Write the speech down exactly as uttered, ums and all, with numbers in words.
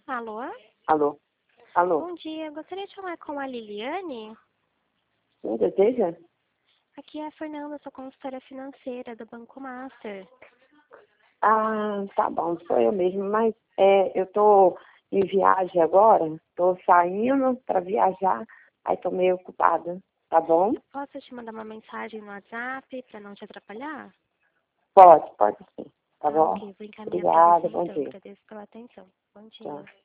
Alô? Alô? Alô? Bom dia, gostaria de falar com a Liliane. Quem deseja? Aqui é a Fernanda, sou consultora financeira do Banco Master. Ah, tá bom, sou eu mesmo, mas é, eu tô em viagem agora, tô saindo para viajar, aí tô meio ocupada, tá bom? Posso te mandar uma mensagem no WhatsApp para não te atrapalhar? Pode, pode sim, tá Tá, bom? ok, vou encaminhar para você Obrigada, bom então. dia. Agradeço pela atenção. Bom Tchau. dia.